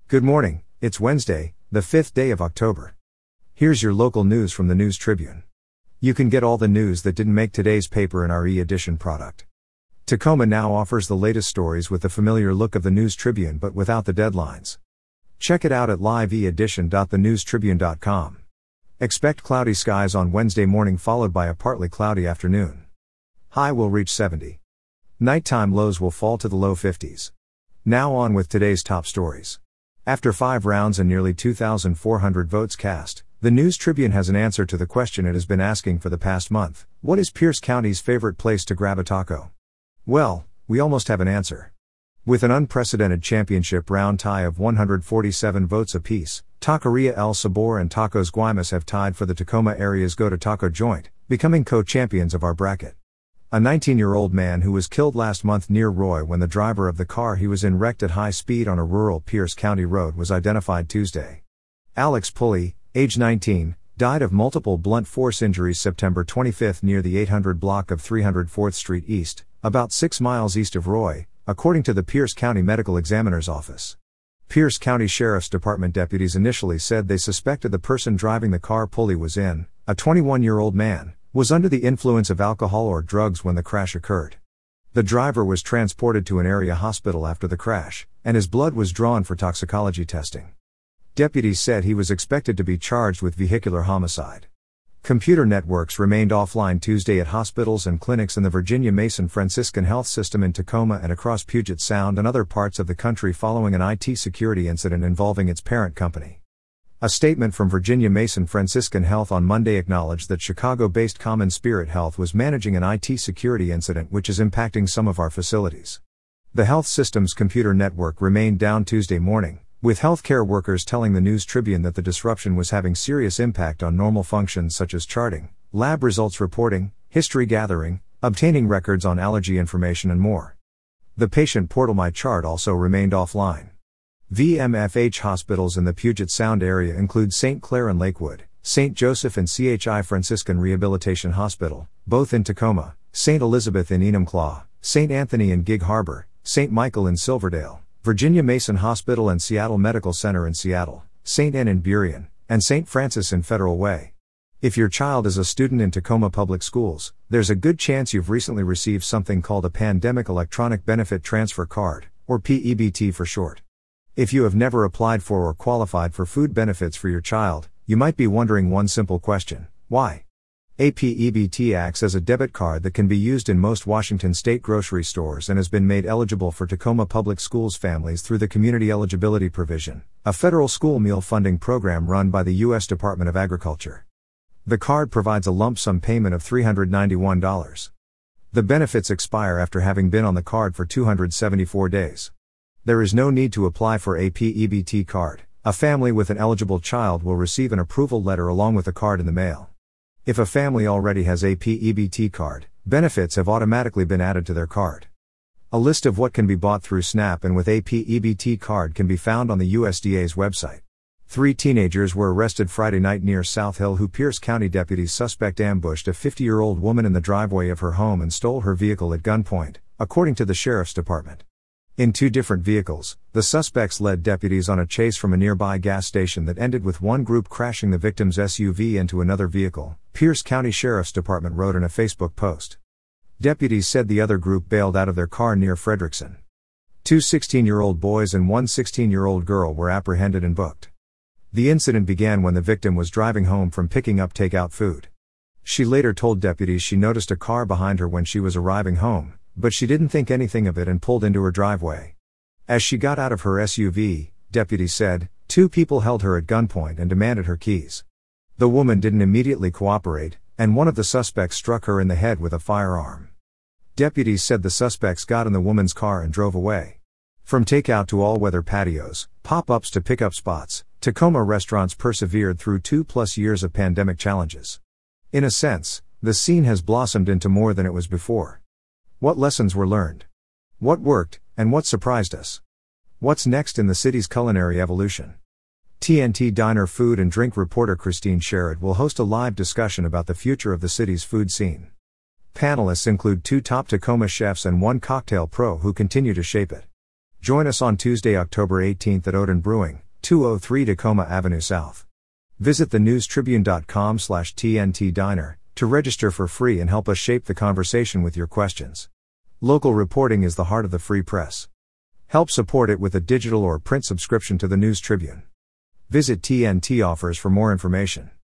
Good morning, it's Wednesday, the 5th day of October. Here's your local news from the News Tribune. You can get all the news that didn't make today's paper in our e-edition product. Tacoma now offers the latest stories with the familiar look of the News Tribune but without the deadlines. Check it out at liveeedition.thenewstribune.com. Expect cloudy skies on Wednesday morning followed by a partly cloudy afternoon. High will reach 70. Nighttime lows will fall to the low 50s. Now on with today's top stories. After 5 rounds and nearly 2,400 votes cast, the News Tribune has an answer to the question it has been asking for the past month: what is Pierce County's favorite place to grab a taco? Well, we almost have an answer. With an unprecedented championship round tie of 147 votes apiece, Taqueria El Sabor and Tacos Guaymas have tied for the Tacoma area's Go to Taco joint, becoming co-champions of our bracket. A 19-year-old man who was killed last month near Roy when the driver of the car he was in wrecked at high speed on a rural Pierce County road was identified Tuesday. Alex Pulley, age 19, died of multiple blunt force injuries September 25 near the 800 block of 304th Street East, about 6 miles east of Roy, according to the Pierce County Medical Examiner's Office. Pierce County Sheriff's Department deputies initially said they suspected the person driving the car Pulley was in, a 21-year-old man, was under the influence of alcohol or drugs when the crash occurred. The driver was transported to an area hospital after the crash, and his blood was drawn for toxicology testing. Deputies said he was expected to be charged with vehicular homicide. Computer networks remained offline Tuesday at hospitals and clinics in the Virginia Mason Franciscan Health System in Tacoma and across Puget Sound and other parts of the country following an IT security incident involving its parent company. A statement from Virginia Mason Franciscan Health on Monday acknowledged that Chicago-based Common Spirit Health was managing an IT security incident which is impacting some of our facilities. The health system's computer network remained down Tuesday morning, with healthcare workers telling the News Tribune that the disruption was having serious impact on normal functions such as charting, lab results reporting, history gathering, obtaining records on allergy information and more. The patient portal MyChart also remained offline. VMFH hospitals in the Puget Sound area include St. Clair and Lakewood, St. Joseph and CHI Franciscan Rehabilitation Hospital, both in Tacoma, St. Elizabeth in Enumclaw, St. Anthony in Gig Harbor, St. Michael in Silverdale, Virginia Mason Hospital and Seattle Medical Center in Seattle, St. Anne in Burien, and St. Francis in Federal Way. If your child is a student in Tacoma Public Schools, there's a good chance you've recently received something called a Pandemic Electronic Benefit Transfer Card, or PEBT for short. If you have never applied for or qualified for food benefits for your child, you might be wondering one simple question: why? A PEBT acts as a debit card that can be used in most Washington state grocery stores and has been made eligible for Tacoma Public Schools families through the Community Eligibility Provision, a federal school meal funding program run by the U.S. Department of Agriculture. The card provides a lump sum payment of $391. The benefits expire after having been on the card for 274 days. There is no need to apply for a PEBT card. A family with an eligible child will receive an approval letter along with the card in the mail. If a family already has a PEBT card, benefits have automatically been added to their card. A list of what can be bought through SNAP and with a PEBT card can be found on the USDA's website. 3 teenagers were arrested Friday night near South Hill who Pierce County deputies suspect ambushed a 50-year-old woman in the driveway of her home and stole her vehicle at gunpoint, according to the Sheriff's Department. In 2 different vehicles, the suspects led deputies on a chase from a nearby gas station that ended with one group crashing the victim's SUV into another vehicle, Pierce County Sheriff's Department wrote in a Facebook post. Deputies said the other group bailed out of their car near Frederickson. 2 16-year-old boys and 1 16-year-old girl were apprehended and booked. The incident began when the victim was driving home from picking up takeout food. She later told deputies she noticed a car behind her when she was arriving home, but she didn't think anything of it and pulled into her driveway. As she got out of her SUV, deputies said, 2 people held her at gunpoint and demanded her keys. The woman didn't immediately cooperate, and one of the suspects struck her in the head with a firearm. Deputies said the suspects got in the woman's car and drove away. From takeout to all-weather patios, pop-ups to pickup spots, Tacoma restaurants persevered through 2+ years of pandemic challenges. In a sense, the scene has blossomed into more than it was before. What lessons were learned? What worked, and what surprised us? What's next in the city's culinary evolution? TNT Diner food and drink reporter Christine Sherrod will host a live discussion about the future of the city's food scene. Panelists include 2 top Tacoma chefs and 1 cocktail pro who continue to shape it. Join us on Tuesday, October 18th at Odin Brewing, 203 Tacoma Avenue South. Visit thenewstribune.com/TNT Diner to register for free and help us shape the conversation with your questions. Local reporting is the heart of the Free Press. Help support it with a digital or print subscription to the News Tribune. Visit TNT Offers for more information.